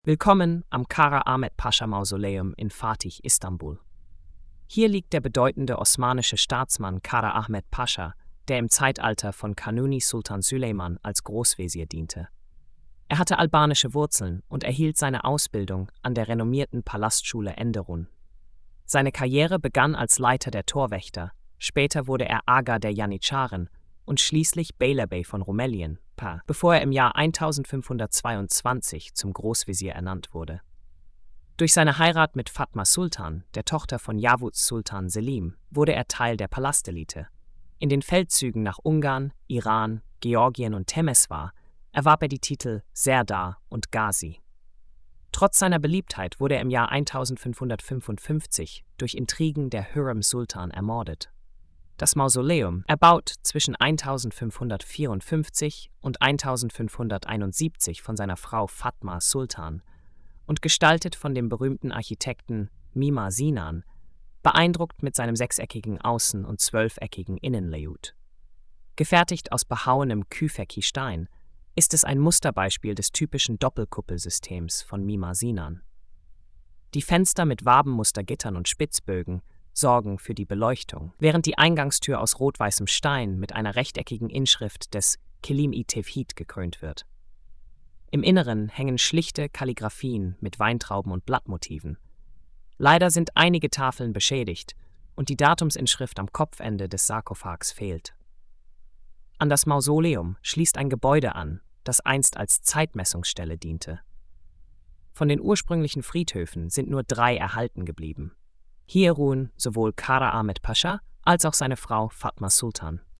Willkommen am Kara Ahmet Pascha Mausoleum in Fatih, Istanbul. Hier liegt der bedeutende osmanische Staatsmann Kara Ahmet Pascha, der im Zeitalter von Kanuni Sultan Süleyman als Großwesir diente. Er hatte albanische Wurzeln und erhielt seine Ausbildung an der renommierten Palastschule Enderun. Seine Karriere begann als Leiter der Torwächter, später wurde er Aga der Janitscharen und schließlich Beylerbey von Rumänien, bevor er im Jahr 1522 zum Großwesir ernannt wurde. Durch seine Heirat mit Fatma Sultan, der Tochter von Yavuz Sultan Selim, wurde er Teil der Palastelite. In den Feldzügen nach Ungarn, Iran, Georgien und Temeswar erwarb er die Titel Serdar und Gazi. Trotz seiner Beliebtheit wurde er im Jahr 1555 durch Intrigen der Hürrem Sultan ermordet. Das Mausoleum, erbaut zwischen 1554 und 1571 von seiner Frau Fatma Sultan und gestaltet von dem berühmten Architekten Mimar Sinan, beeindruckt mit seinem sechseckigen Außen- und zwölfeckigen Innenlayout. Gefertigt aus behauenem Küfecki-Stein ist es ein Musterbeispiel des typischen Doppelkuppelsystems von Mimar Sinan. Die Fenster mit Wabenmustergittern und Spitzbögen sorgen für die Beleuchtung, während die Eingangstür aus rot-weißem Stein mit einer rechteckigen Inschrift des Kelim-i-Tevhid gekrönt wird. Im Inneren hängen schlichte Kalligraphien mit Weintrauben und Blattmotiven. Leider sind einige Tafeln beschädigt und die Datumsinschrift am Kopfende des Sarkophags fehlt. An das Mausoleum schließt ein Gebäude an, das einst als Zeitmessungsstelle diente. Von den ursprünglichen Friedhöfen sind nur 3 erhalten geblieben. Hier ruhen sowohl Kara Ahmet Pascha als auch seine Frau Fatma Sultan.